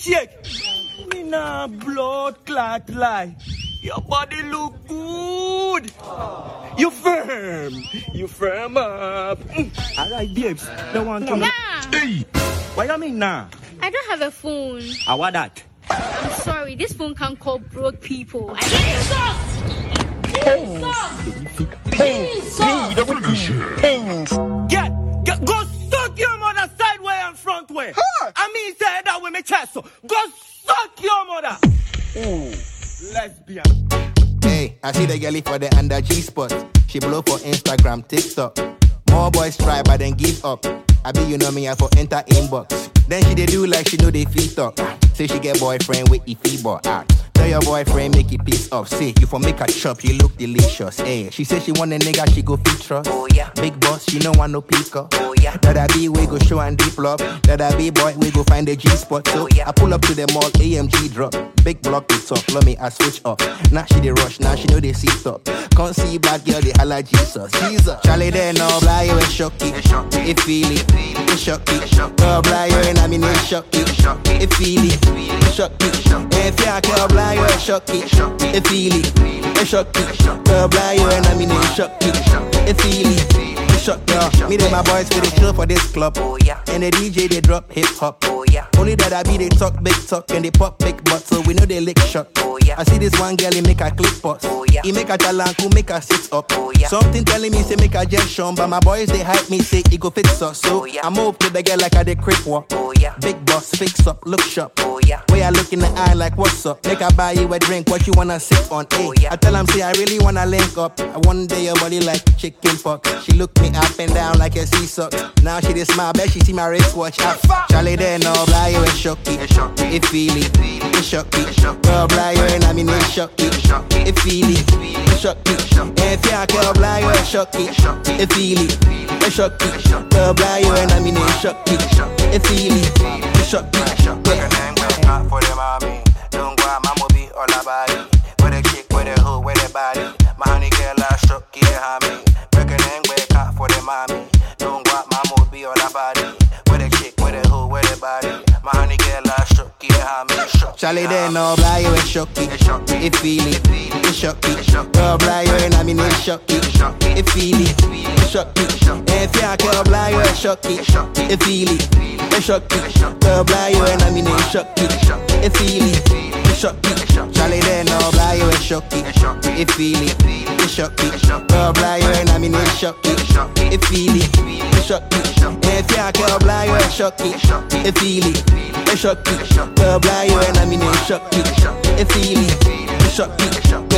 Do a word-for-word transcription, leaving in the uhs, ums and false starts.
check. Me nah blood clot lie. Your body look good. You firm. You firm up. Mm. Alright, babes. Don't want to Nah. Hey. What you mean nah? I don't have a phone. I want that. I'm sorry, this phone can't call broke people. I Get, get, go suck your mother side way and front way. Huh? I mean, say that with my chest. So go suck your mother. Ooh, lesbian. Hey, I see the girlie for the under G spot. She blow for Instagram, TikTok. More boys try, but then give up. I be you know me, I for enter inbox. Then she they do like she know they feel talk. Say she get boyfriend with E feeble out. Tell your boyfriend make it peace up. Say you for make her chop, you look delicious. Hey, she say she want a nigga, she go fit trust. Oh yeah, big boss, she no want no picker. Oh yeah, that I be we go show and deep love. That I be boy, we go find the G spot. So yeah, I pull up to the mall, A M G drop. Big block it up, love me I switch up. Now she the rush, now she know they see stop. Can't see bad girl, they holla Jesus. Jesus, Charlie there no blind, you a shocky. It feel it, it shocky. Girl blind, you and I mean it shocky. It feel it, it shocky. If you can't blind, you a shocky. It feel it, it shocky. Girl blind, you and I mean it shocky. It feel it. Shut up. Me and my boys for the chill for this club. Oh yeah. And the D J they drop hip hop. Oh yeah. Only that I be they talk big talk and they pop big butt, so we know they lick shot. Oh yeah. I see this one girl he make a clip post. Oh yeah. He make a talanku make her sit up. Oh yeah. Something telling me say make a jet shone, but my boys they hype me say it go fit us. So oh, yeah. I move to the girl like I did crip walk. Oh yeah. Big boss fix up, look sharp. Oh yeah. Way I look in the eye like what's up? Make I buy you a drink, what you wanna sip on? Oh yeah. I tell him say I really wanna link up. I one day your body like chicken pox. She look me up and down like a seesaw. Now she dey smile, bet she see my wristwatch. Charlie there no blind, you a shocky. It feel it, it shocky. Girl blind, you and I mean it shocky. It feel it, it shocky. If you can't blind, you a shocky. It feel it, it shocky. Girl blind, you and I mean it shocky. It feel it, it shocky. Yeah. For the mommy, don't go out, mama be all about it. With a chick, with a hood, with a body. My honey girl, I shock, yeah, homie. For the mommy, don't go out, mama be all about it. With a chick, with a hoe, with a body. My honey girl, I shook, yeah, I'm shook. Charlie, they no blind, you a shocky. It feel it, it shocky. Girl, blind, you and I mean it shocky. It feel it, it shocky. If you can't blind, you a shocky. It feel it, it shocky. Girl, blind, you and I mean it shocky. It feel it, it shocky. Charlie, they no blind, you a shocky. It feel it, it shocky. Girl, blind, you and I mean it shocky. It feel it, it shocky. If you can't blind, you a shocky. It feel it, it shocky. Girl, blind, you and I mean it shocky. It feel it, it shocky.